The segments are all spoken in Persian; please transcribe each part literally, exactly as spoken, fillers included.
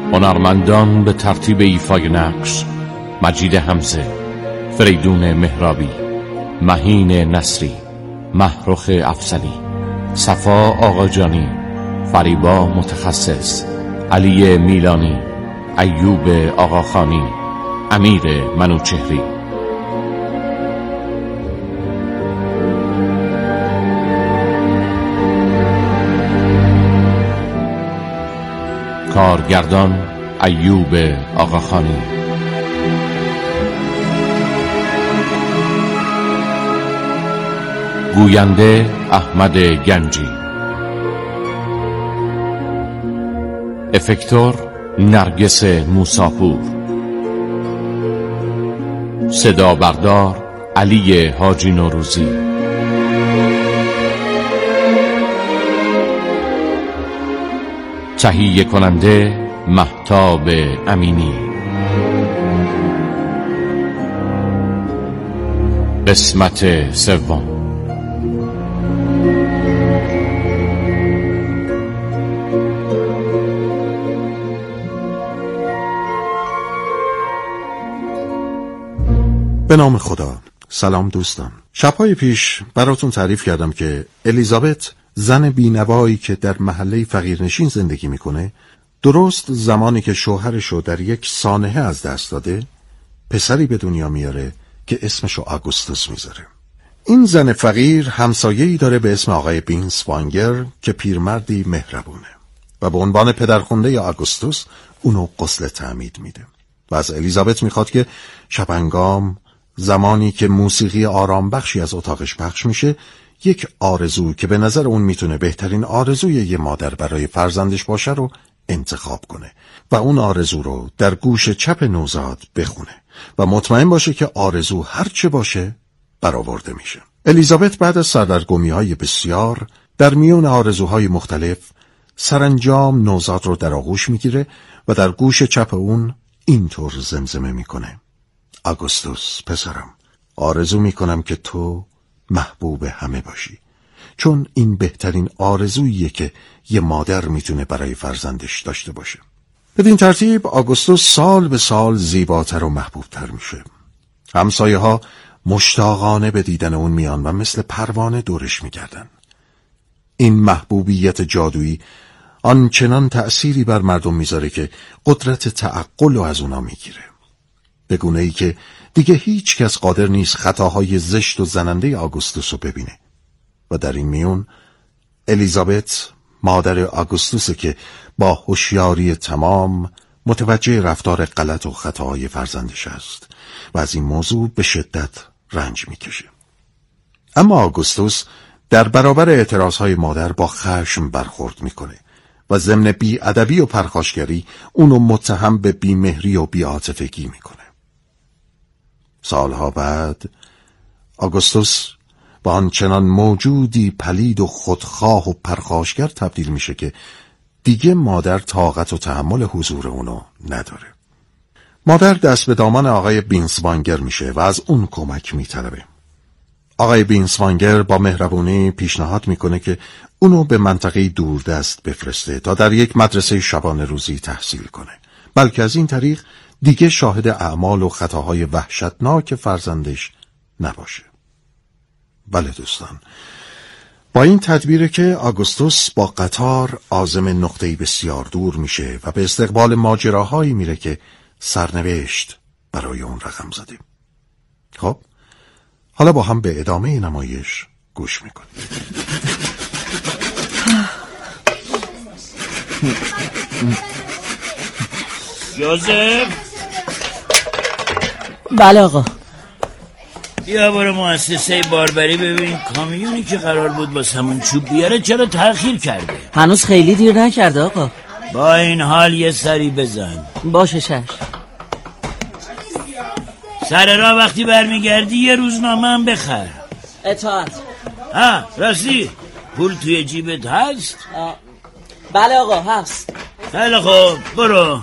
هنرمندان به ترتیب ایفای نقش: مجید حمزه، فریدون مهرابی، مهین نصری، محروخ افضلی، صفا آقاجانی، فریبا متخصص، علی میلانی، ایوب آقاخانی، امیر منوچهری. کارگردان ایوب آقاخانی. گوینده احمد گنجی. افکتور نرگس موساپور. صدا بردار علی حاجی نوروزی. تهیه کننده مهتاب امینی. قسمت سوم. به نام خدا. سلام دوستان. شب‌های پیش براتون تعریف کردم که الیزابت، زن بینوایی که در محله فقیرنشین زندگی میکنه، درست زمانی که شوهرشو در یک سانحه از دست داده، پسری به دنیا میاره که اسمشو آگوستوس میذاره. این زن فقیر همسایه‌ای داره به اسم آقای بینسوانگر که پیرمردی مهربونه و به عنوان پدرخونده آگوستوس اونو غسل تعمید میده و از الیزابت میخواد که شبانگام، زمانی که موسیقی آرام بخشی از اتاقش پخش میشه، یک آرزو که به نظر اون میتونه بهترین آرزوی یه مادر برای فرزندش باشه رو انتخاب کنه و اون آرزو رو در گوش چپ نوزاد بخونه و مطمئن باشه که آرزو هر چه باشه برآورده میشه. الیزابت بعد از سردرگمی‌های بسیار در میون آرزوهای مختلف، سرانجام نوزاد رو در آغوش میگیره و در گوش چپ اون اینطور زمزمه میکنه: آگوستوس پسرم، آرزو میکنم که تو محبوب همه باشی، چون این بهترین آرزوییه که یه مادر میتونه برای فرزندش داشته باشه. بدین ترتیب آگوستوس سال به سال زیباتر و محبوبتر میشه. همسایه ها مشتاقانه به دیدن اون میان و مثل پروانه دورش میگردن. این محبوبیت جادویی آنچنان تأثیری بر مردم میذاره که قدرت تعقل رو از اونا میگیره، به گونه ای که دیگه هیچ کس قادر نیست خطاهای زشت و زننده آگوستوس رو ببینه. و در این میون الیزابت، مادر آگوستوسه که با هوشیاری تمام متوجه رفتار غلط و خطاهای فرزندش است و از این موضوع به شدت رنج میکشه. اما آگوستوس در برابر اعتراضهای مادر با خشم برخورد میکنه و ضمن بی‌ادبی و پرخاشگری اونو متهم به بیمهری و بی‌عاطفگی میکنه. سالها بعد آگوستوس با آنچنان موجودی پلید و خودخواه و پرخاشگر تبدیل میشه که دیگه مادر طاقت و تحمل حضور اونو نداره. مادر دست به دامان آقای بینسوانگر میشه و از اون کمک میطلبه. آقای بینسوانگر با مهربونی پیشنهاد میکنه که اونو به منطقه دوردست بفرسته تا در یک مدرسه شبانه روزی تحصیل کنه، بلکه از این طریق دیگه شاهد اعمال و خطاهای وحشتناک فرزندش نباشه. بله دوستان، با این تدبیره که آگوستوس با قطار عازم نقطه‌ای بسیار دور میشه و به استقبال ماجراهایی میره که سرنوشت برای اون رقم زده. خب حالا با هم به ادامه نمایش گوش میکنیم. جوزف. بله آقا. بیا برو مؤسسه باربری ببین کامیونی که قرار بود با همون چوب بیاره چرا تأخیر کرده. هنوز خیلی دیر نکرده آقا. با این حال یه سری بزن. باشه چشم. سر راه وقتی برمیگردی یه روزنامه هم بخر. اطاعت. ها راستی پول توی جیبت هست؟ آه. بله آقا هست. خیلی خوب برو.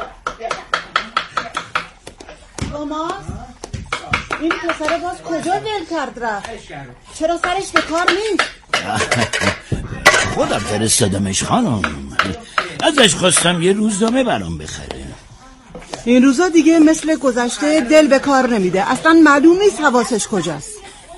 ماما این پسره باز کجا ول کرد رفت؟ چرا سرش به کار نیست؟ خودم فرستادمش خانم. ازش خواستم یه روزنامه برام بخره. این روزا دیگه مثل گذشته دل به کار نمیده، اصلا معلوم نیست حواسش کجاست.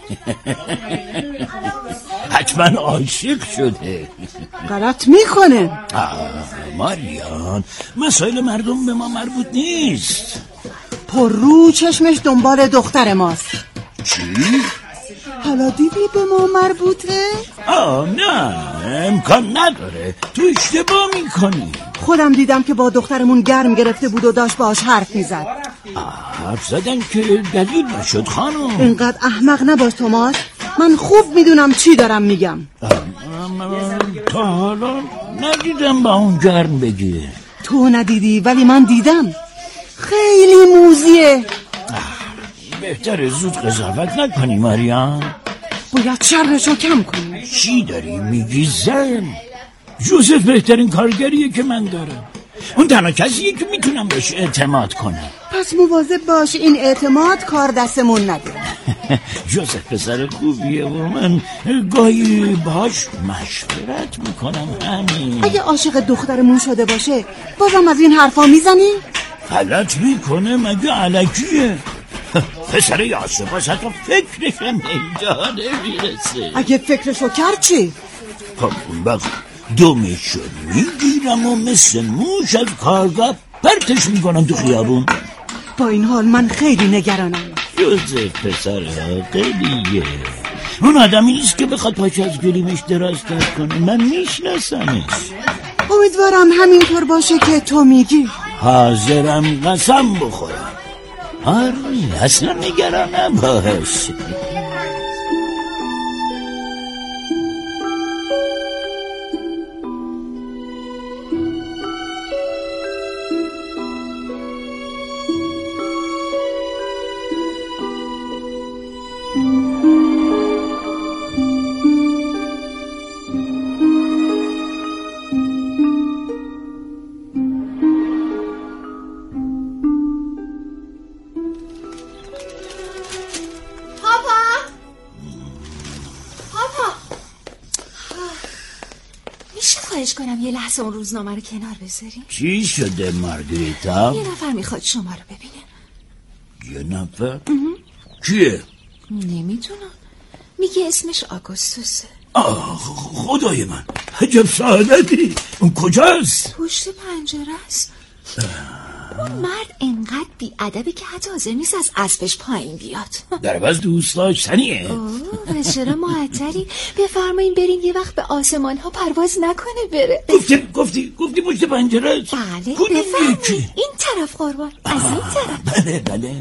حتما عاشق شده. غلط میکنه. ماریان، مسائل مردم به ما مربوط نیست. پر رو چشمش دنبال دختر ماست. چی؟ حالا دیدی به ما مربوطه؟ آه نه، امکان نداره، تو اشتباه میکنی. خودم دیدم که با دخترمون گرم گرفته بود و داشت باهاش حرف میزد. حرف زدن که دلیل نشد خانم. اینقدر احمق نباش توماس، من خوب میدونم چی دارم میگم. تا حالا ندیدم با اون گرم بگیره. تو ندیدی ولی من دیدم، خیلی موزیه. بهتره زود قضاوت نکنی ماریان. باید شرشو کم کنی. چی داری میگی زن؟ جوزف بهترین کارگریه که من دارم. اون تنها کسیه که میتونم بهش اعتماد کنم. پس مواظب باش این اعتماد کار دستمون نده. جوزف پسر خوبیه و من گاهی باش مشورت میکنم. همین اگه عاشق دخترمون شده باشه بازم از این حرفا میزنی؟ غلط میکنه مگه علکیه؟ پسر یاسباس حتی فکرشم اینجا نمیرسه. اگه فکرشو کرد چی؟ خب اون وقت دومشو میگیرم و مثل موش از کارگاه پرتش میکنم تو خیابون. با این حال من خیلی نگرانم. جوزف پسر عاقلیه. اون آدمی نیست که بخواد پاچ از گلیمش دراز تر کنه. من میشناسمش. امیدوارم همینطور باشه که تو میگی. حاضرم قسم بخورم. آره اصلا نگران نباش. خواهش کنم یه لحظه اون روزنامه رو کنار بذاریم. چی شده مارگریتا؟ یه نفر میخواد شما رو ببینه. یه نفر؟ کیه؟ نمیدونم، میگه اسمش آگوستوسه. آه خدای من، عجب سعادتی. اون کجاست؟ پشت پنجره است. اون مرد انقدر بی‌ادبه که حتی حاضر نیست از اسبش پایین بیاد. در عوض دوست داشتنیه. اوه چرا معطلی؟ بفرمایین بریم یه وقت به آسمان ها پرواز نکنه بره. گفتی گفتی گفتی پشت پنجره است؟ بله بفرمایین. این طرف قربان، از این طرف. بله بله.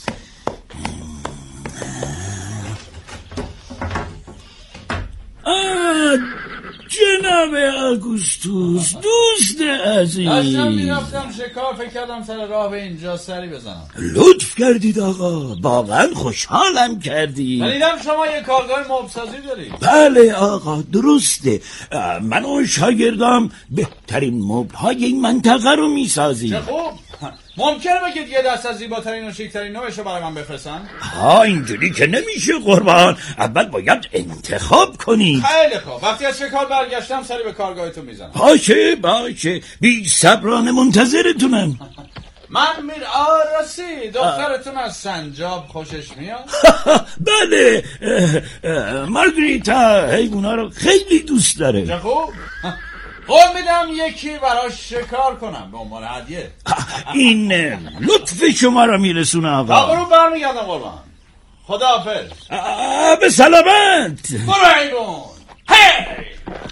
آه جناب آگوستوس، دوست عزیز. داشتم میرفتم شکار، فکر کردم سر راه به اینجا سری بزنم. لطف کردید آقا، واقعا خوشحالم کردید. دیدم شما یه کارگاه مبلسازی دارید. بله آقا درسته، من و شاگردام بهترین مبل‌های این منطقه رو میسازیم. چه خوب. ممکنه بگید یه دست از زیباترین و شیکترین نوعشو برای من بفرستن؟ ها اینجوری که نمیشه قربان، اول باید انتخاب کنید. خیلی خوب، وقتی از شکار برگشتم سری به کارگاهتون میزنم. باشه باشه، بی صبرانه منتظرتونم. من میر آرسی، دخترتون از سنجاب خوشش میاد؟ بله، مارگریتا حیونا رو خیلی دوست داره. چه خوب. قول میدم یکی براش شکار کنم به عنوان هدیه. این لطف شما رو میرسونه آقا. تا برو برمیگردم قربان. خداحافظ. به سلامت. برو حیوان. هی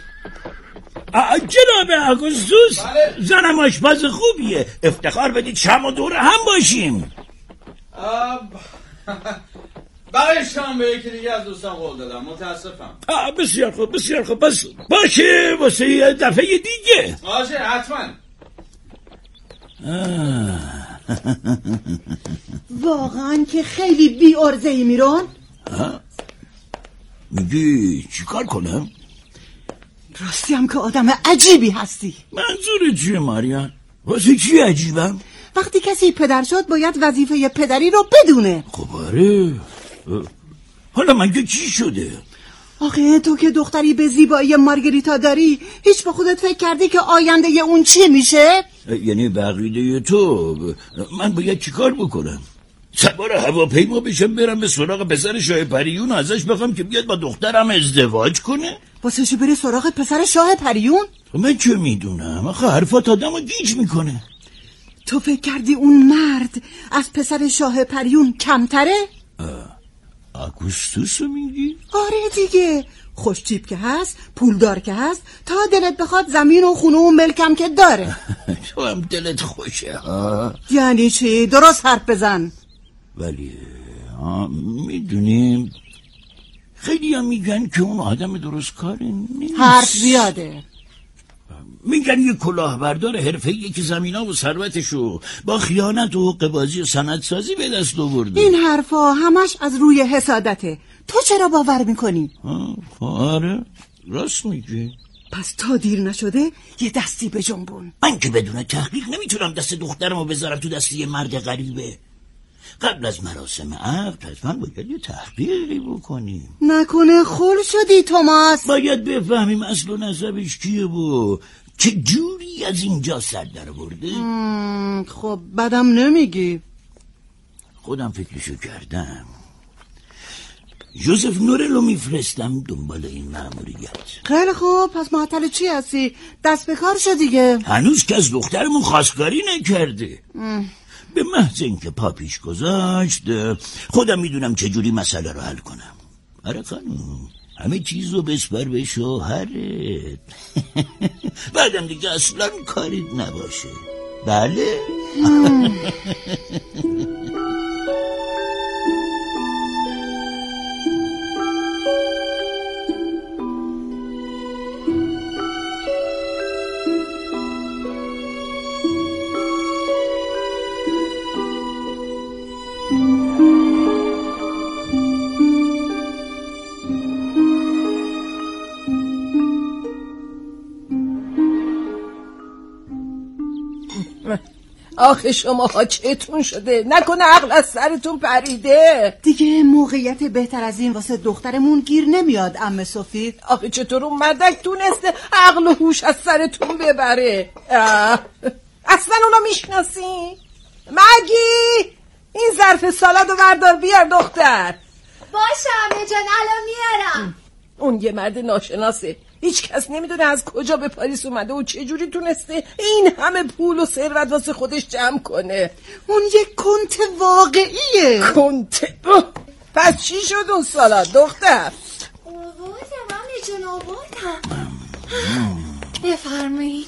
جناب آگوستوس، بله؟ زنم آشپز خوبیه، افتخار بدید شم و دور هم باشیم. برای شام به یکی دیگه از دوستان قول دادم، متاسفم. بسیار خوب بسیار خوب، بس باشه واسه یه دفعه دیگه. باشه حتما. واقعا که خیلی بی ارزه‌ای میرون. میگی چی کار کنم؟ راستی هم که آدم عجیبی هستی. منظور چیه ماریان؟ واسه چی عجیبم؟ وقتی کسی پدر شد باید وظیفه پدری رو بدونه. خب آره، حالا مگه چی شده؟ آخه تو که دختری به زیبایی مارگریتا داری، هیچ به خودت فکر کردی که آینده اون چی میشه؟ یعنی بقیده تو من باید چیکار بکنم؟ سوار هواپیما بشم برم به سراغ پسر شاه پریون و ازش بخوام که بیاد با دخترم ازدواج کنه؟ واسه چی بری سراغ پسر شاه پریون؟ من چه میدونم؟ آخه حرفات آدمو گیج میکنه. تو فکر کردی اون مرد از پسر شاه پریون کمتره؟ آگوستوسو میگی؟ آره دیگه، خوشتیپ که هست، پولدار که هست، تا دلت بخواد زمین و خونه و ملکم که داره. تو هم دلت خوشه ها؟ یعنی چی؟ درست حرف بزن. ولی میدونیم خیلی هم میگن که اون آدم درست کاری نیست. حرف زیاده. میگن یه کلاهبردار حرفه‌ایه که زمینا و ثروتشو با خیانت و حقه‌بازی و سندسازی به دست آورده. این حرفا همش از روی حسادته. تو چرا باور میکنی؟ آره راست میگی. پس تا دیر نشده یه دستی به جنبون. من که بدون تحقیق نمیتونم دست دخترمو بذارم تو دست یه مرد غریبه. قبل از مراسم عقد حتما باید یه تحقیقی بکنیم. نکنه خل شدی توماس؟ باید بفهمیم اصل و نسبش کیه و چه جوری از اینجا سر در برده. خب بدم نمیگی. خودم فکرشو کردم. جوزف نورلو میفرستم دنبال این مأموریت. خیلی خوب، پس معطل چی هستی؟ دست به کار شو دیگه. هنوز که از دخترمون خواستگاری نکرده. ام. به محض اینکه پا پیش گذاشت خودم میدونم چجوری مسئله رو حل کنم. آره خانم، همه چیز رو بسپر به شوهرت. بعدم دیگه اصلا کاریت نباشه. بله. آخه شما ها چتون شده؟ نکنه عقل از سرتون پریده؟ دیگه موقعیت بهتر از این واسه دخترمون گیر نمیاد عمه صوفی. آخه چطور اون مدک تونسته عقل و هوش از سرتون ببره؟ اصلا اونو میشناسی؟ مگی این ظرف سالادو بردار بیار دختر. باشه عمه جان الان میارم. اون یه مرد ناشناسه، هیچ کس نمیدونه از کجا به پاریس اومده و چه جوری تونسته این همه پول و ثروت واسه خودش جمع کنه. اون یه کنت واقعیه. کنت؟ پس چی شد اون سالاد دختر؟ آوردم عمه جان آوردم. بفرمایید.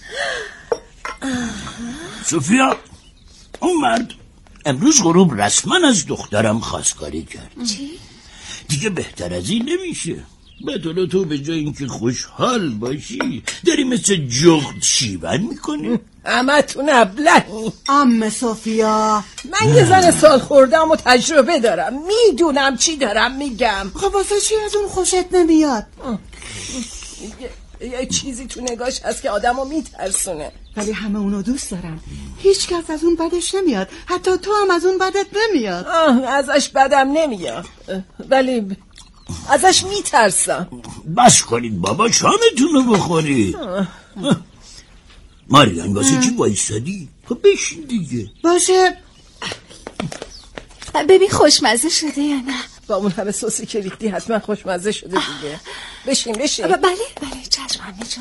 سوفیا، اون مرد امروز غروب رسما از دخترم خواستگاری کرد. چی؟ دیگه بهتر از این نمیشه. بدون تو به جای اینکه خوشحال باشی داری مثل جغد شیون میکنی. همه تون ابلهی. عمه صوفیا، من یه زن سال خوردم و تجربه دارم، میدونم چی دارم میگم. خب واسه چی از اون خوشت نمیاد؟ یه, یه چیزی تو نگاش هست که آدمو میترسونه. ولی همه اونو دوست دارن، هیچ کس از اون بدش نمیاد، حتی تو هم از اون بدت نمیاد. ازش بدم نمیاد ولی ازش میترسم. بس کنید بابا، شامتون رو بخورید. ماریان واسه چی وایسادی؟ خب بشین دیگه. باشه. ببین خوشمزه شده یا نه؟ با اون همه سوسی که ریختی حتما خوشمزه شده دیگه. بشین بشین. بله بله چشم عمه جان.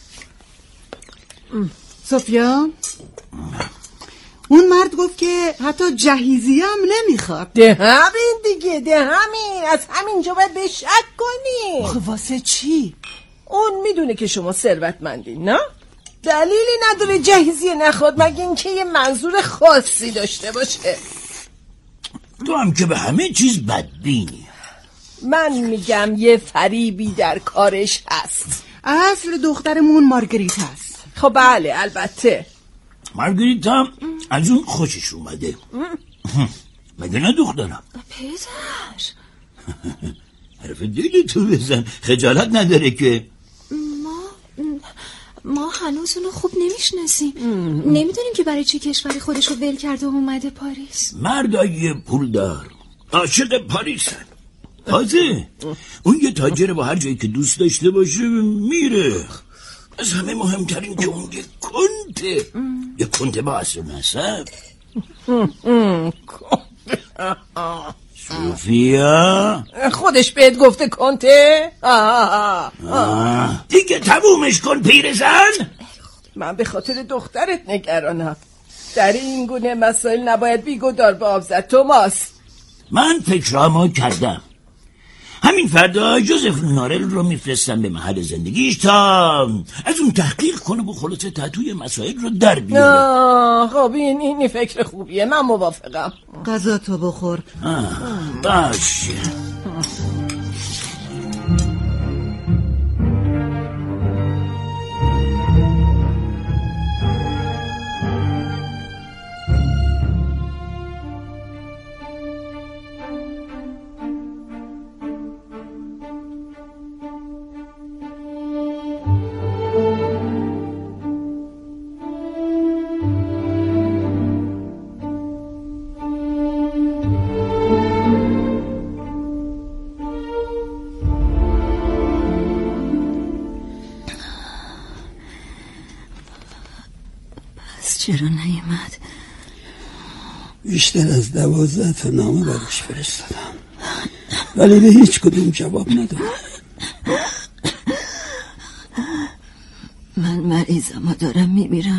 صوفیا، اون مرد گفت که حتی جهیزیه هم نمیخواد. ده همین دیگه، ده همین. از همینجا باید به شک کنی. خب واسه چی؟ اون میدونه که شما ثروتمندین، نه؟ دلیلی نداره جهیزیه نخواد مگه اینکه یه منظور خاصی داشته باشه. تو هم که به همه چیز بدبینی. من میگم یه فریبی در کارش هست. اصل دخترمون مارگریت هست. خب بله البته. مارگریت هم از اون خوشش اومده. مگه نه دخترم؟ پدر حرف دیگه تو بزن، خجالت نداره که. ما ما هنوز اونو خوب نمیشناسیم، نمیدونیم که برای چه کشوری خودشو ول کرده و اومده پاریس. مردای پولدار عاشق پاریسن، تازه اون یه تاجر با هر جایی که دوست داشته باشه میره. از همه مهمترین که اون یه کنته، یه کنته با اصل نسب. صوفیا خودش بهت گفته کنته؟ دیگه تمومش کن پیرزن. من به خاطر دخترت نگرانم. در این گونه مسائل نباید بیگدار به آب زد توماس. من فکرامو کردم. همین فردا جوزف نارل رو میفرستم به محل زندگیش تا از اون تحقیق کنه و خلاصه تحتوی مسائل رو در بیاره. خب این این فکر خوبیه، من موافقم. غذا تو بخور. باشه. چرا نیامد؟ بیشتر از دوازده تا نامه براش فرستادم ولی به هیچ کدوم جواب نداد. من مریضم و دارم میمیرم.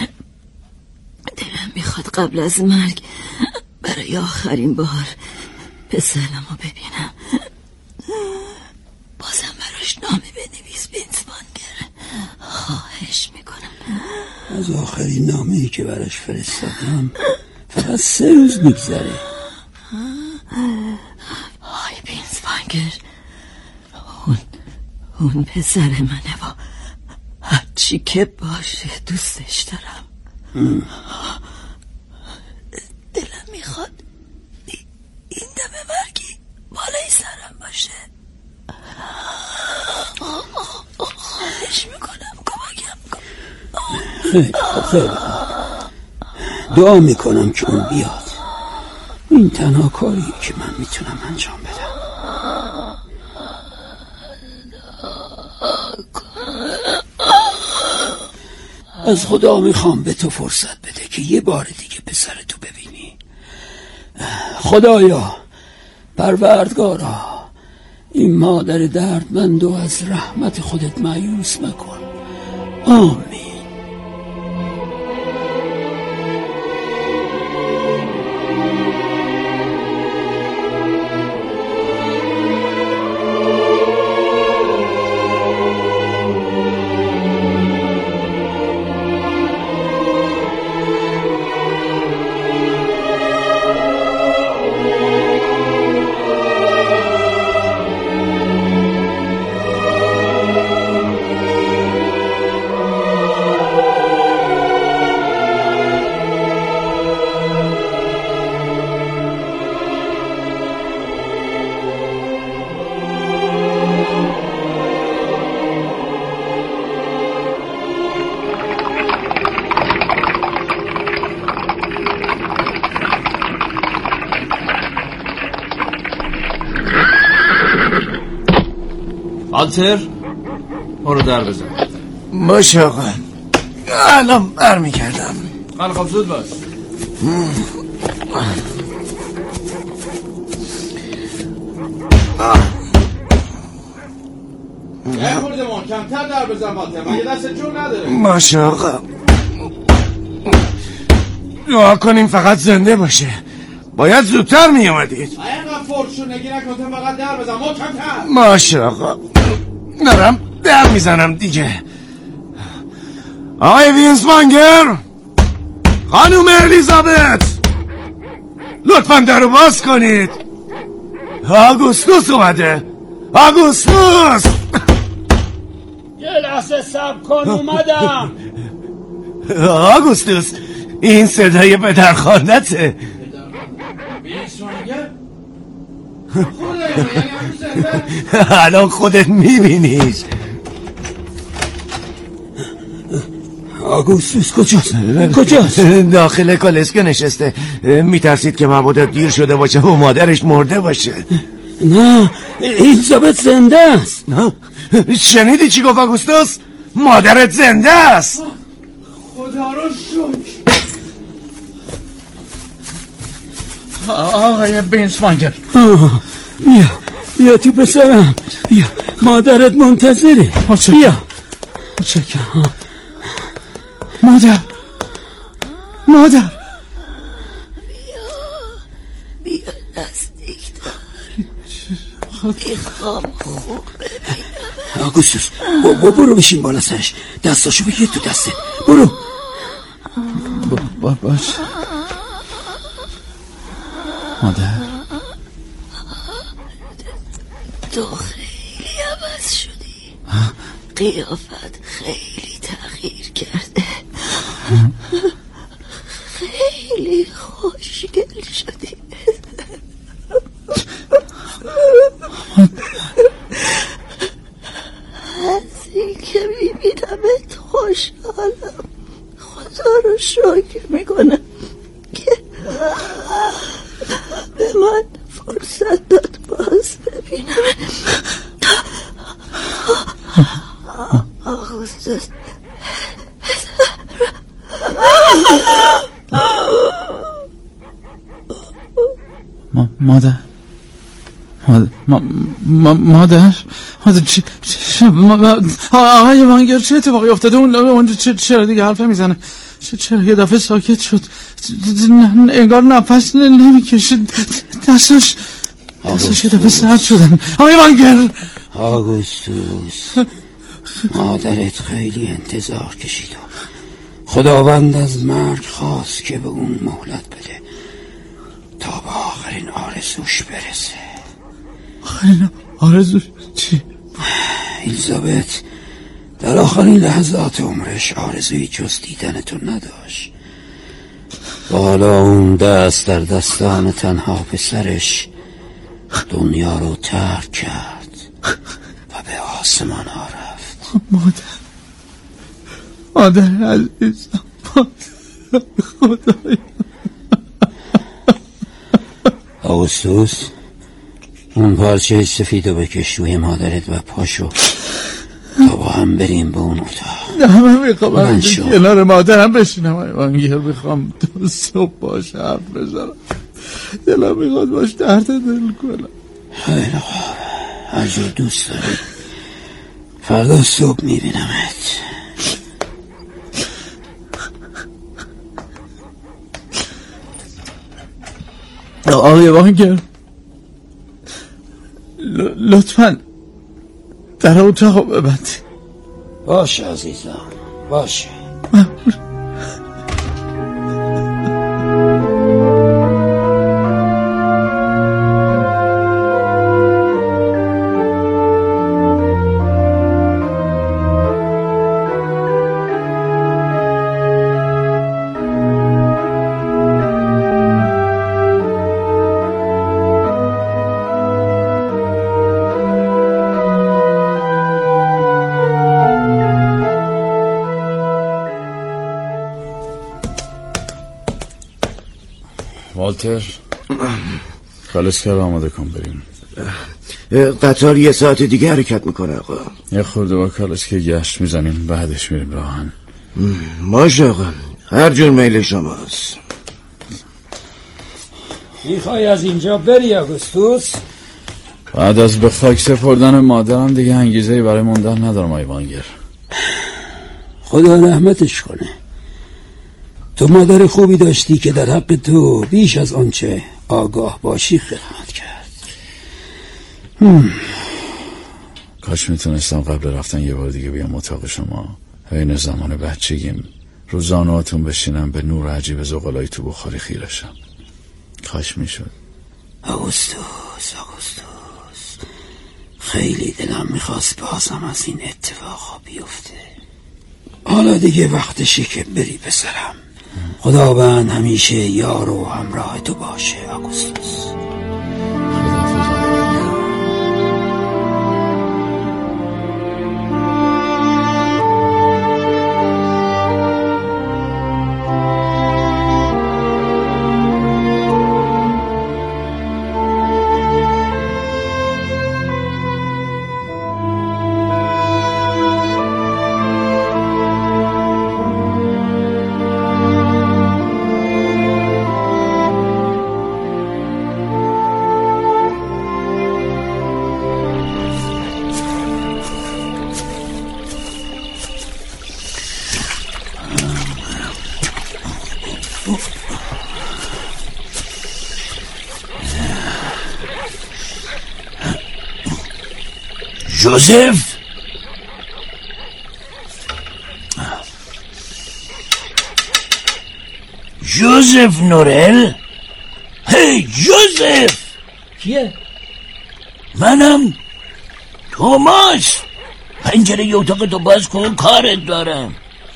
دلم میخواد قبل از مرگ برای آخرین بار پسرم رو ببینم. بازم براش نامه بنویس بینسبانگر، خواهش میکنم. از آخرین نامه‌ای که براش فرستادم فقط سه روز میگذره. های بینسبانگر، اون اون پسر منه و هرچی که باشه دوستش دارم. ام. دلم میخواد این دم مرگی بالای سرم باشه. خواهش میکنم کمکم کن. خیلی خوب خیلی خوب. دعا میکنم که اون بیاد. این تنها کاریه که من میتونم انجام بدم. از خدا میخوام به تو فرصت بده که یه بار دیگه پسرتو ببینی. خدایا، پروردگارا، این مادر دردمندو از رحمت خودت مایوس مکن. آمین. آلتر برو در بزن. باشه آقا، الان برمی کردم. خیلی خوب، زود باش. یه خورده محکم‌تر در بزن باطر، من یه دست جور نداره. باشه آقا، دعا کنیم فقط زنده باشه. باید زودتر می اومدید. اینقدر فرشونگی نکن، فقط در بزن محکم‌تر. باشه آقا، دارم در میزنم دیگه. آقای وینسمانگر، خانوم الیزابت، لطفا درو باز کنید. آگوستوس اومده. آگوستوس، یه لحظه صبر کن، اومدم. آگوستوس، این صدای پدرخوانته. وینسمانگر؟ الان خودت میبینیش. آگوستوس کجاست؟ کجاست؟ داخل کالسکه نشسته. میترسید که مبادا دیر شده باشه و مادرش مرده باشه. نه الیزابت زنده است. نه شنیدی چی گفت آگوستوس؟ مادرت زنده است. خدا رو شکر. آقای بینسمانگر بیا بیا تو پسرم، بیا مادرت منتظره. بیا متشکرم. مادر مادر بیا نزدیک دار، میخوام خوب ببینم. آگوستوس برو بشین بالا سرش، دستاشو بگیر تو دسته. برو باش. مادر تو خیلی عوض شدی، قیافت خیلی تغییر کرده، خیلی خوشگل شدی. از این که میبینمت خوشحالم، خدا رو شکر میکنم که به من فرصت داد باز ببینم. آگوستوس مادر مادر مادر مادر چی آقای وانگر چه اتفاقی افتاده؟ اون چرا دیگه حرف میزنه؟ چرا یه دفعه ساکت شد؟ انگار نفس نمیکشید، دستش دستش یه دفعه سرد شدن. آقای وانگر. آگوستوس مادرت خیلی انتظار کشید و خداوند از مرگ خواست که به اون مهلت بده تا به آخرین آرزوش برسه. آخرین آرزوش چی؟ الیزابت در آخرین لحظات عمرش آرزوی جز دیدن تو نداشت. حالا اون دست در دستان تنها پسرش دنیا رو ترک کرد و به آسمان ها رفت. مادر مادر عزیزم، خدایا. آگوستوس اون پارچه سفید رو بکش روی مادرت و پاشو تا با هم بریم به اون اتاق. نه من میخوام کنار مادرم بشینم. وانگر میخوام تو صبح باش حرف بزنم، دلم میخواد باش درد دل کنم. خیلی خوب، هر جور دوست داری. فردا صبح میبینمت. آقای وانگر لطفاً در اتاق ببند. باشه عزیزم، باشه. والتر کالسکه رو آماده کن بریم. قطار یه ساعت دیگه حرکت میکنه آقا. یه خورده با کالسکه گشت میزنیم، بعدش میریم راهن. باشه آقا، هر جور میل شماست. میخوای از اینجا بری آگوستوس؟ بعد از به خاک سپردن مادرم دیگه انگیزه‌ای برای موندن ندارم آقای وانگر. خدا رحمتش کنه. تو مادر خوبی داشتی که در حق تو بیش از آنچه آگاه باشی خدمت کرد. هم. کاش میتونستم قبل رفتن یه بار دیگه بیام اتاق شما، این زمان بچگیم روزانهاتون بشینم به نور عجیب زغالای تو بخاری خیرشم. کاش میشد. آگوستوس آگوستوس خیلی دلم میخواست بازم از این اتفاقا بیفته. حالا دیگه وقتشه که بری پسرم. خداوند همیشه یار و همراه تو باشه آگوستوس. جوزف جوزف نورل. هی جوزف. کیه؟ منم توماس. پنجره ی اتاق تو باز کن، کارت دارم.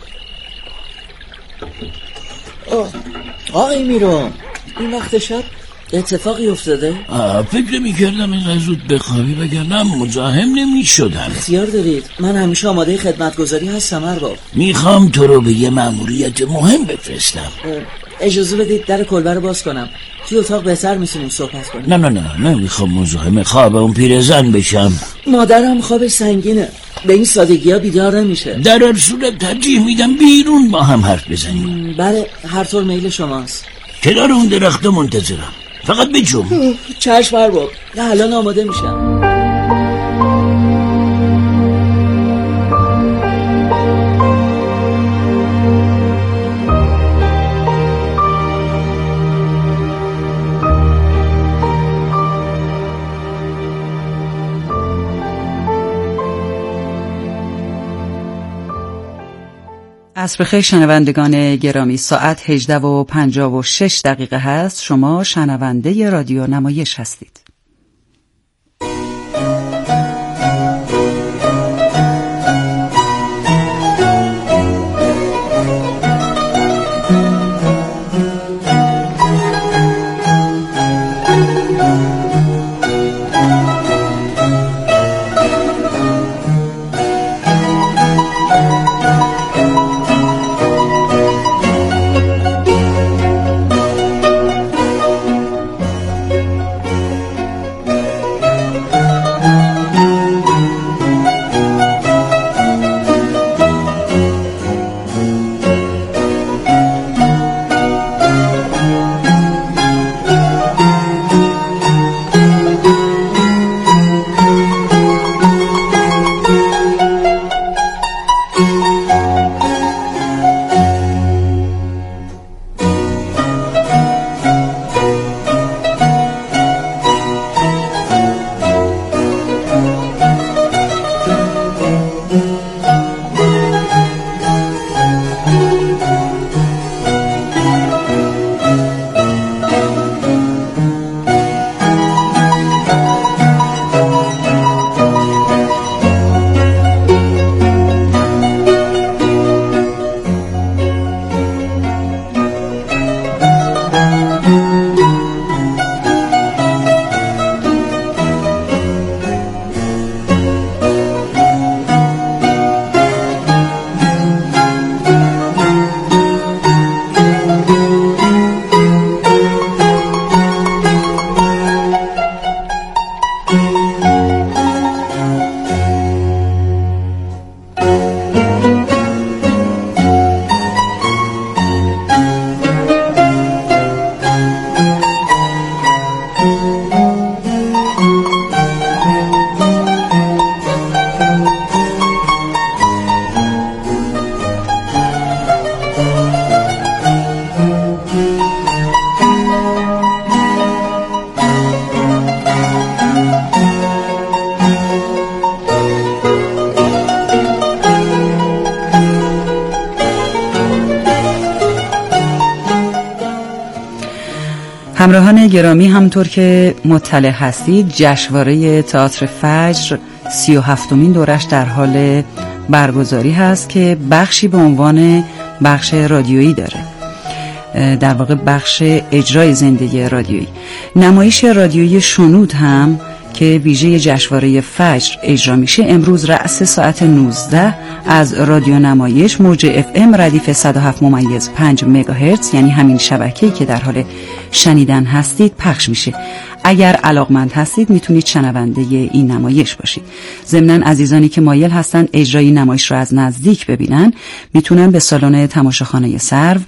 آقای میرون، این وقت شب اتفاقی افتاده؟ آه فکر میکردم اینقدر زود بخوابی وگرنه مزاحم نمیشدم. اختیار دارید، من همیشه آماده خدمتگزاری هستم ارباب. میخوام تو رو به یه مأموریت مهم بفرستم. اجازه بدید در کلبه رو باز کنم. توی اتاق بهتر میتونیم صحبت کنیم. نه نه نه نمیخوام مزاحم خواب اون پیرزن بشم. مادرم خوابش سنگینه، به این سادگی ها بیدار نمیشه. در هر صورت ترجیح میدم بیرون با هم حرف بزنیم. بله هر طور میل شماست. کنار اون درخت منتظرم، فقط بجم. چشم ارباب، الان آماده میشم. عصر بخیر شنوندگان گرامی، ساعت هجده و پنجاه و شش دقیقه هست. شما شنونده رادیو نمایش هستید. همراهان گرامی، همطور که مطلع هستید جشنواره تئاتر فجر سی و هفتمین دورش در حال برگزاری هست که بخشی به عنوان بخش رادیویی داره، در واقع بخش اجرای زنده رادیویی. نمایش رادیویی شنود هم که ویژه جشنواره فجر اجرا میشه امروز رأس ساعت نوزده از رادیو نمایش موج اف ام ردیف صد و هفت ممیز پنج مگاهرتز، یعنی همین شبکه‌ای که در حال شنیدن هستید، پخش میشه. اگر علاقمند هستید میتونید شنونده این نمایش باشید. ضمناً عزیزانی که مایل هستن اجرای نمایش رو از نزدیک ببینن میتونن به سالن تماشاخانه سرو